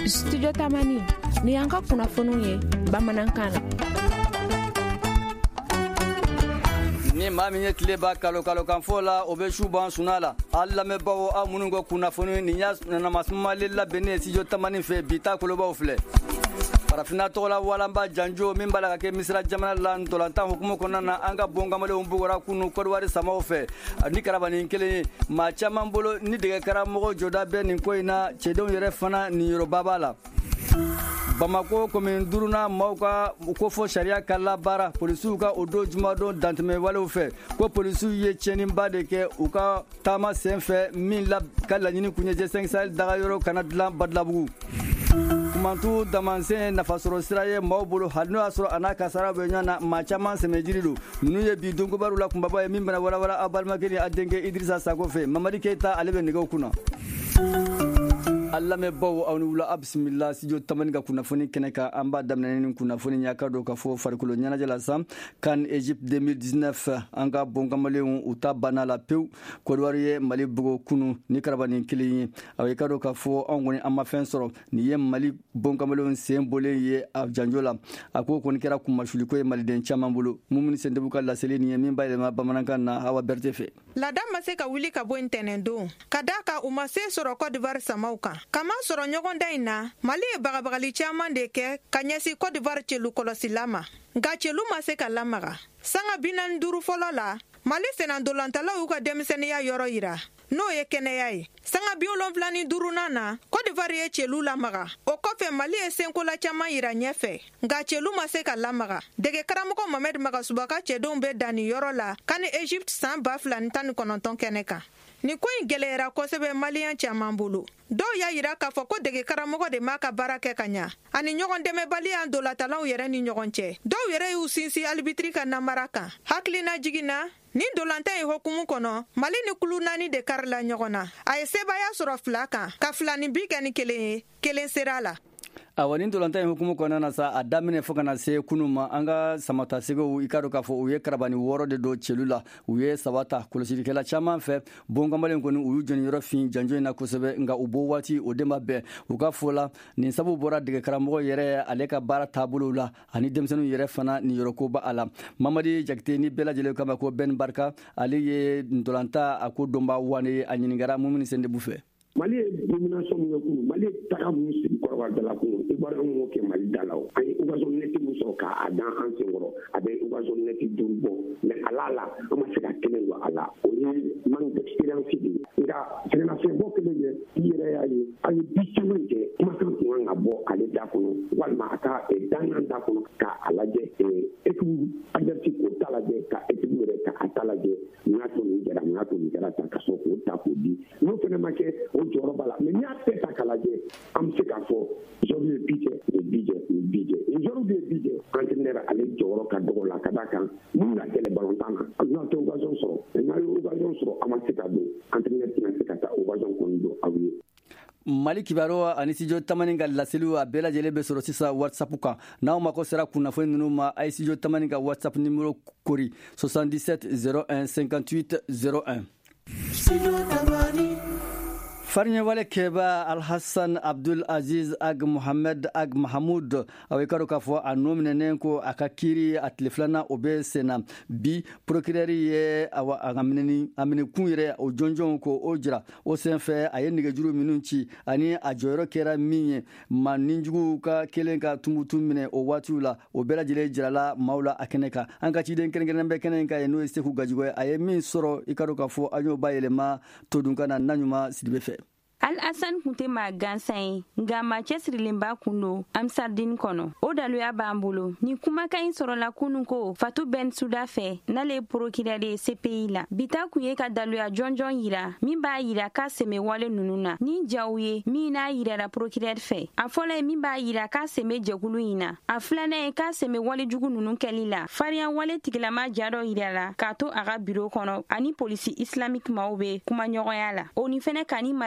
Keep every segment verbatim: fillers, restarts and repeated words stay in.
Studio Tamani ni yanka kunnafoniw ye bamanankan na. Ni maa min ye tile ba kalo kalo kan fɔ la o bɛ su ban suna la hali lamɛnbagaw aw minnu ka kunnafoni nin y'a namasumalen labɛnnen Studio Tamani fɛ bi ta kolobaw filɛ farafina tɔgɔ la walanba janjo min b'a la ka kɛ misira jamana la ntolantan hukumu kɔnɔna na an ka bon kamalenw bugɔra kunu kɔdiwari samaw fɛ ni karabanin kelen ye maa caman bolo ni dege karamɔgɔ jɔda bɛ nin ko in na cɛdenw yɛrɛ fana nin yɔrɔba b'a la. Bamako commune duruna maaw ka ko fɔ sariya ka labaara polisiw ka o don jumadon dantɛmɛ walew fɛ ko polisiw ye tiɲɛniba de kɛ u ka taama sen fɛ min ka laɲini kun ye G cinq Sahel dagayɔrɔ kana dilan Badilabugu. Kumantu damansen nafasɔrɔ sira ye maaw bolo hali n'o y'a sɔrɔ a n'a kasara bɛ ɲɔgɔn na maa caman sɛmɛjiri don ninnu ye bi donkobaru la kunbaba ye min bɛna walawala a balimakɛ ni a denkɛ Idrissa Sako fɛ Mamadi Keyita ale bɛ nɛgɛw kunna. Alla me bawo aw ni wula a bisimila Studio Tamani ka kunnafoni kɛnɛ kan an b'a daminɛ ni kunnafoni ɲa ka don ka fɔ farikolo ɲɛnajɛ la san CAN Egypte deux mille dix-neuf an ka bon kamalenw u ta banna la pewu Côte ye Mali bugo kunu ni karabanin kelen ye aw ka don ka fɔ an kɔni an ma fɛn sɔrɔ ni ye Mali bon kamalenw sen bolen ye a janjo la a ko kɔni kɛra kumasuliko ye maliden caman bolo Mumuni Sentebu ka laseli ni ye min b'a yɛlɛma bamanankan na Awa Berete fɛ Lada ma se ka wuli ka bɔ ntɛnɛn don ka da ka u ma se sɔrɔ Côte d'Ivoire samaw kan kama sɔrɔ ɲɔgɔn da in na Mali ye bagabagali caman de kɛ ka ɲɛsi Côte d'Ivoire cɛlu kɔlɔsila ma nka cɛlu ma se ka lamaga sanga bi naani duuru fɔlɔ la Mali senandolantalaw y'u ka denmisɛnniya yɔrɔ yira n'o ye kɛnɛya ye sanga bi wolonwula ni duurunan na Côte d'Ivoire ye cɛlu lamaga o kɔfɛ Mali ye senkola caman yira ɲɛfɛ nka cɛlu ma se ka lamaga dege karamɔgɔ Mohamed Magasuba ka cɛdenw bɛ dan ni yɔrɔ la CAN Egypte san ba fila ni tan ni kɔnɔntɔn kɛnɛ kan ni ko in gɛlɛyara kosɛbɛ maliyɛn caman bolo dɔw y'a yira k'a fɔ ko dege karamɔgɔ de m'a ka baara kɛ ka ɲa ani ɲɔgɔn dɛmɛbaliya dolatalaw yɛrɛ ni ɲɔgɔn cɛ dɔw yɛrɛ y'u sinsin alibitiri ka namara kan hakilina jiginna nin dolantan ye hokumu kɔnɔ Mali ni kulu naani de karila ɲɔgɔn na a ye sebaya sɔrɔ fila kan ka fila ni bi kɛ ni kelen ye kelen sera la awa nin dolantan ye hukumu kɔnɔna na sa a daminɛ fɔ kana se kunu ma an ka samatasegew i ka dɔn k'a fɔ u ye karabani wɔɔrɔ de don cɛlu la u ye saba ta kɔlɔsilikɛla caman fɛ bon kamalen kɔni u y'u jɔni yɔrɔ fin janjo in na kosɛbɛ nka u bɔ waati o den ma bɛn u ka fɔ la nin sabu bɔra dege karamɔgɔ yɛrɛ ale ka baara taabolo la ani denmisɛnninw yɛrɛ fana nin yɔrɔko ba a la Mamadi Jakite ni bɛɛ lajɛlen kama ko Ben Barka ale ye ntolanta a ko dɔnba wane a ɲininkara Mumuni Sentebu fɛ Mali ye domination min kɛ kunu Mali ye taga min sigi kɔrɔba dala kunu Ivoirien m'o kɛ Mali da la o an ye occasion neti min sɔrɔ k'a dan an senkɔrɔ a bɛ occasion neti duuru bɔ mais a la la an ma se ka kelen don a la o ye manque d'expérience de ye nka sɛgɛnnafiɲɛbɔ kelen ye i yɛrɛ y'a ye an ye bi caman kɛ kumakan tun kan ka bɔ ale da kɔnɔ walima a ka dangan da kɔnɔ k'a lajɛ équipe adverse k'o ta lajɛ ka équipe yɛrɛ ka a ta lajɛ mun y'a to nin kɛra mun y'a to nin kɛra tan ka sɔrɔ k'o ta k'o di n'o fana ma kɛ o jɔyɔrɔ b'a la mais n'i y'a bɛɛ ta k'a lajɛ an bɛ se k'a fɔ Jordi ye bi kɛ o bi kɛ o bi kɛ ni Jordi ye bi kɛ entraîneur ale jɔyɔrɔ ka dɔgɔ la ka d'a kan mun ka gɛlɛn ballontan na a n'a tɛ occasion sɔrɔ n'a ye occasion sɔrɔ a ma se ka don entraîneur tɛna se ka taa occasion kɔni don aw ye Mali kibaruwa ani Studio Tamani ka laseliw a bɛɛ lajɛlen bɛ sɔrɔ sisan WhatsApp kan n'aw mako sera kunnafoni ninnu ma a ye Studio Tamani ka WhatsApp numéro kori soixante-dix-sept zéro un cinquante-huit zéro un Farinɲɛwale kɛba Alhassan Abdul Aziz Ag Mohamed Ag Mahamoud a ye k'a fɔ a nɔ minɛnen ko a ka kiiri a tile filanan o bɛ sen na bi procureur ye a ka minɛkun yɛrɛ o jɔnjɔnw ko o jira o senfɛ a ye nɛgɛjuru minnu ci ani a jɔyɔrɔ kɛra min ye maa ninjuguw ka kelen ka tumutu minɛ o waatiw la o bɛɛ lajɛlen jirala maaw la a kɛnɛ kan an ka ciden kɛrɛnkɛrɛnnen bɛ kɛnɛ in kan ye n'o ye Seku Gajigo ye a ye min sɔrɔ i ka dɔn k'a fɔ an y'o bayɛlɛma todunkan na Naɲuma Sidibe fɛ Al-Hassan kun tɛ maa gansan ye nka maa cɛsirilenba kun don Amsardine kɔnɔ o daluya b'an bolo ni kumakan in sɔrɔla kunun ko Fatou Bensouda fɛ n'ale ye procureur ye C P I la bita kun ye ka daluya jɔnjɔn yira min b'a yira k'a sɛmɛ wale ninnu na ni jaw ye min n'a yirara procureur fɛ a fɔlɔ ye min b'a yira k'a sɛmɛ jɛkulu in na a filanan ye k'a sɛmɛ wale jugu ninnu kɛli la farinya wale tigilama ja dɔ yirala k'a to a ka bureau kɔnɔ ani polisi islamique maaw bɛ kuma ɲɔgɔnya la o ni fɛnɛ k'a ni marifatigi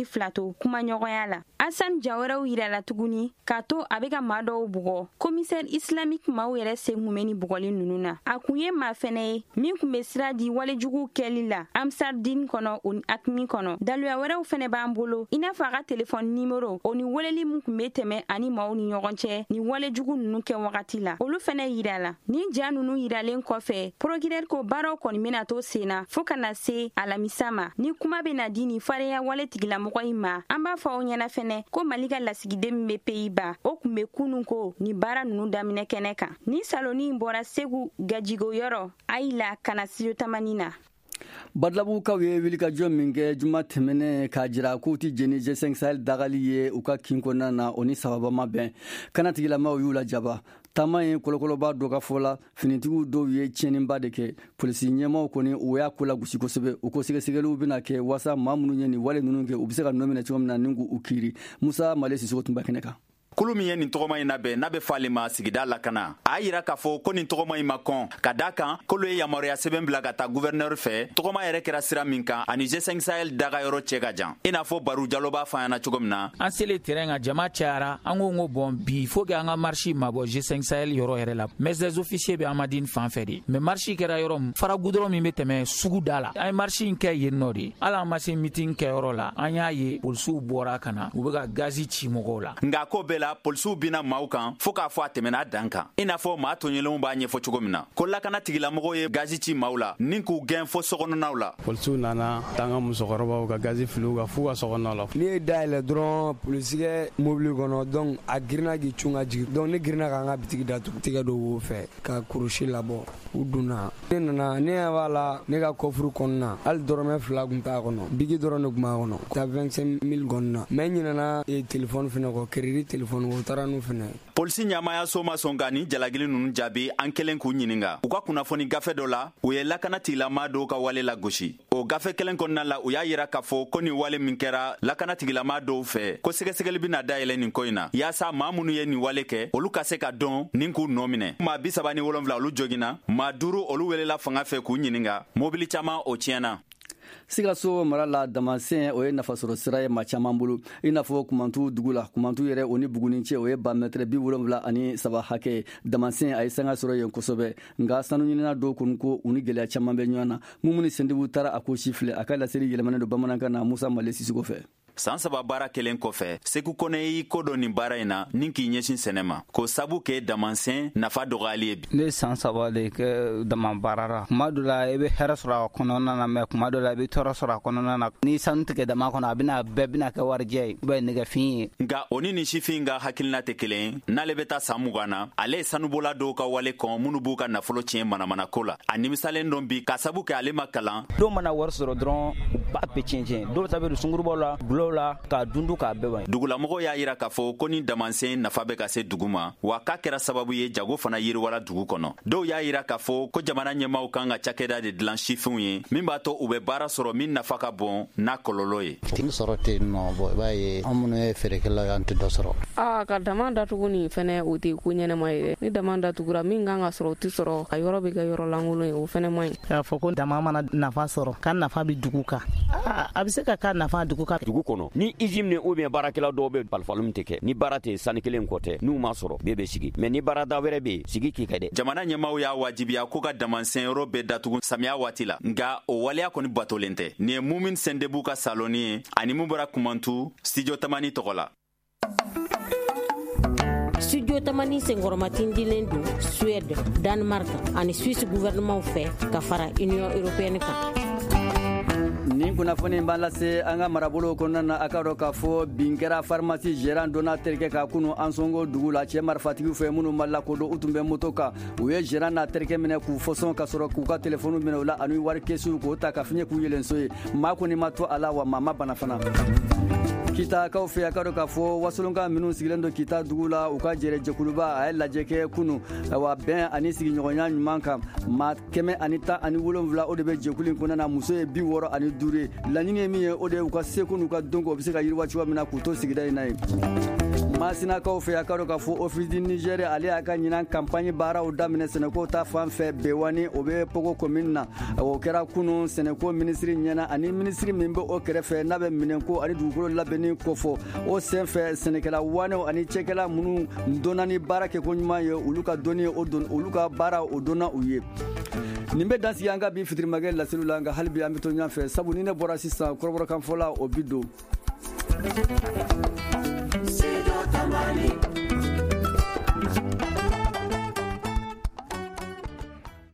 fila to kuma ɲɔgɔnya la. Asan Jawaraw yira la tuguni k'a to a bɛ ka maa dɔw bugɔ. Commissaire islamique maaw yɛrɛ sen kun bɛ ni bugɔli ninnu na. A kun ye maa fɛnɛ ye min kun bɛ sira di walejugu kɛli la Amsardine kɔnɔ o ni Akmi kɔnɔ. Daluya wɛrɛw fɛnɛ b'an bolo i n'a fɔ a ka telefɔni nimero o ni weleli min kun bɛ tɛmɛ ani maaw ni ɲɔgɔn cɛ ni walejugu ninnu kɛ wagati la. Olu fɛnɛ yira la. Ni ja ninnu yiralen kɔfɛ procureur ko baaraw kɔni bɛna to sen na fo kana se alamisa ma. Ni kuma bɛna di ni farinya wale tigilamɔgɔ in ma an b'a fɔ aw ɲɛna fɛnɛ ko Mali ka lasigiden min bɛ Pays-Bas o kun bɛ kunun ko ni baara ninnu daminɛ kɛnɛ kan. Ni saloni in bɔra Segu Gajigo yɔrɔ Ayila kana Studio Tamani na. Badlabukaw ye wilikajɔ min kɛ juma tɛmɛnɛ k'a jira k'u ti jeni G cinq Sahel dagali ye u ka kin kɔnɔna na o ni sababa ma bɛn. Kanatigilamaw y'u lajaba. Taama ye kɔlɔkɔlɔba dɔ ka fɔ la finitigiw dɔw ye tiɲɛniba de kɛ polisi ɲɛmaw kɔni u y'a ko lagosi kosɛbɛ u ko sɛgɛsɛgɛliw bɛna kɛ waasa maa minnu ye nin wale ninnu kɛ u bɛ se ka nɔ minɛ cogo min na ni k'u kiiri. Musa Male Sisoko tun b'a kɛnɛ kan. Kulu min ye nin tɔgɔma in labɛn n'a bɛ fɔ ale ma sigida lakana a yira k'a fɔ ko nin tɔgɔma in ma kɔn ka da kan kolo ye yamaruya sɛbɛn bila ka taa gouverneur fɛ tɔgɔma yɛrɛ kɛra sira min kan ani G cinq Sahel daga yɔrɔ cɛ ka jan i n'a fɔ Baru Jalo b'a fɔ an ɲɛna cogo min na an selen terrain kan jama cayara an ko ko bon bi faut que an ka marche mabɔ G cinq Sahel yɔrɔ yɛrɛ la mais des officiers bɛ Amadine fan fɛ de mais marche kɛra yɔrɔ min fara goudron min bɛ tɛmɛ sugu da la an ye marche in kɛ yen nɔ de hali an ma se meeting kɛ yɔrɔ la an y'a ye polisiw bɔra ka na u bɛ ka gazi ci mɔgɔw la nka ko bɛɛ la polisiw bina maaw kan fo k'a fɔ a tɛmɛna dan kan i n'a fɔ maa tɔɲɛlenw b'a ɲɛfɔ cogo min na ko lakana tigilamɔgɔw ye gazi ci maaw la ni k'u gɛn fo sɔgɔnɔnaw la polisiw nana taa ka musokɔrɔbaw ka gazi fili u ka f'u ka sɔgɔnɔ la ni ye dayɛlɛ dɔrɔn polisikɛ mobili kɔnɔ donc a girinna k'i cun ka jigin donc ne girinna k'an ka bitigi datugu tigɛ dɔ wo fɛ ka kurusi labɔ u dunna ne nana ne ɲɛ b'a la ne ka kɔfuru kɔnɔna hali dɔrɔmɛ fila kun t'a kɔnɔ bigi dɔrɔn de kun b'a kɔnɔ ta vingt-cinq mille kɔnɔna mais ɲinɛna telefɔni fɛnɛ kɔ crédit telefɔni o taara n'u fɛnɛ polisi ɲamaya so ma sɔn ka ni jalagili ninnu jaabi an kelen k'u ɲininga u ka kunnafoni gafe dɔ la u ye lakana tigilama dɔw ka wale la gosi o gafe kelen kɔnɔna la u y'a yira k'a fɔ ko nin wale min kɛra lakana tigilama dɔw fɛ ko sɛgɛsɛgɛli bɛna dayɛlɛ nin ko in na yaasa maa minnu ye nin wale kɛ olu ka se ka dɔn nin k'u nɔ minɛ maa bi saba ni wolonfila olu joginna maa duuru olu welela fanga fɛ k'u ɲininga mobili caman o tiɲɛna Sikaso mara la Damascène o ye nafasɔrɔ sira ye maa caman bolo i n'a fɔ Kumantu dugu la Kumantu yɛrɛ o ni Buguni cɛ o ye ba mètre bi wolonfila ani saba hakɛ Damascène a ye sanga sɔrɔ yen kosɛbɛ nka sanu ɲinina dɔw kɔni ko u ni gɛlɛya caman bɛ ɲɔgɔn na Mumuni Sendibu taara a ko si filɛ a ka laseli yɛlɛmanen don bamanankan na Musa Male Sisoko fɛ san saba baara kelen kɔfɛ Seku Kɔnɛ y'i ko dɔ nin baara in na ni k'i ɲɛsin sɛnɛ ma ko sabu kɛ Damascène nafa dɔgɔyali ye bi ne san saba de kɛ dama baara la kuma dɔ la i bɛ hɛrɛ sɔrɔ a kɔnɔna na mais kuma dɔ la i bɛ tɔɔrɔ sɔrɔ a kɔnɔna na ni sanu tigɛ dama kɔnɔ a bɛna bɛɛ bɛna kɛ warijɛ ye ubiyɛn nɛgɛfin ye nka o ni nin sifin ka hakilina tɛ kelen ye n'ale bɛ taa san mugan na ale ye sanubola dɔw ka wale kɔn minnu b'u ka nafolo tiɲɛ manamana ko la a nimisalen dɔn bi ka sabu kɛ ale ma kalan dɔw mana wari sɔrɔ dɔrɔn b'a bɛɛ tiɲɛ tiɲɛ dɔw ta bɛ don sungurubaw la bulɔw la ka dun k'a bɛɛ ban dugulamɔgɔw y'a yira k'a fɔ ko ni Damascène nafa bɛ ka se dugu ma wa k'a kɛra sababu ye jago fana yiriwala dugu kɔnɔ dɔw y'a yira k'a fɔ ko jamana ɲɛmaw kan ka cakɛda de dilan sifinw ye min b'a to u bɛ baara sɔrɔ min nafa ka bon n'a kɔlɔlɔ ye tin sɔrɔ tɛ nɔ bɔ i b'a ye an minnu ye feerekɛlaw ye an tɛ dɔ sɔrɔ aa ka dama datugu nin fɛnɛ o tɛ ko ɲɛnɛma ye dɛ ni dama datugura min kan ka sɔrɔ o tɛ sɔrɔ a yɔrɔ bɛ kɛ yɔrɔ lankolon ye o fɛnɛ man ɲi k'a fɔ ko dama mana nafa sɔrɔ ka nafa bɛ dugu kan a bɛ se ka ka nafa dugu kan dugu kɔnɔ ni usine ni ou bien baarakɛla dɔw bɛ balifalo min tɛ kɛ ni baara tɛ sani kelen kɔ tɛ n'u ma sɔrɔ bɛɛ bɛ sigi mais ni baarada wɛrɛ bɛ yen sigi k'i kɛ dɛ jamana ɲɛmaw y'a wajibiya ko ka Damascène yɔrɔ bɛɛ datugu samiya waati la nka o waleya kɔni batolen tɛ nin ye Mumuni Sendibu ka saloni ye ani mun bɔra Kumantu Studio Tamani tɔgɔ la Studio Tamani senkɔrɔmatin dilen don Suède, Danemark ani Suisse gouvernement fɛ ka fara Union européenne kan nin kunnafoni b'an lase an ka marabolo kɔnɔna na a ka dɔn k'a fɔ bin kɛra pharmacie gérant dɔ n'a terikɛ ka kunu Ansongo dugu la cɛ marifatigiw fɛ minnu ma lakodɔn u tun bɛ moto kan u ye gérant n'a terikɛ minɛ k'u fɔsɔn ka sɔrɔ k'u ka telefɔniw minɛ u la ani wari kɛsiw k'o ta ka fiɲɛ k'u yelenso ye maa kɔni ma to a la wa maa ma bana fana Kitakaw fɛ a ka dɔn k'a fɔ wasolonkan minnu sigilen don Kita dugu la u ka jɛrɛ jɛkuluba a ye lajɛ kɛ kunu wa bɛn ani sigiɲɔgɔnya ɲuman kan maa kɛmɛ ani tan ani wolonfila o de bɛ jɛkulu in kɔnɔna na muso ye bi wɔɔrɔ ani duuru ye laɲini ye min ye o de ye u ka seko n'u ka dɔnko o bɛ se ka yiriwa cogoya min na k'u to sigida in na ye masinakaw fɛ a ka dɔ ka fɔ office du Niger ale y'a ka ɲinan campagne baaraw daminɛ sɛnɛko ta fan fɛ Bewani o bɛ Pogo commune na o kɛra kunun sɛnɛko ministre ɲɛna ani ministre min bɛ o kɛrɛfɛ n'a bɛ minɛnko ani dugukolo labɛnni kofɔ o senfɛ sɛnɛkɛla wanew ani cɛkɛla minnu donna ni baara kɛ ko ɲuman ye olu ka dɔnni o don olu ka baara o donna u ye. Nin bɛ dansigi an ka bi fitirimakɛ laseliw la nka hali bi an bɛ to ɲɔgɔn fɛ sabu ni ne bɔra sisan kɔrɔbɔrɔkanfɔ la o bi don.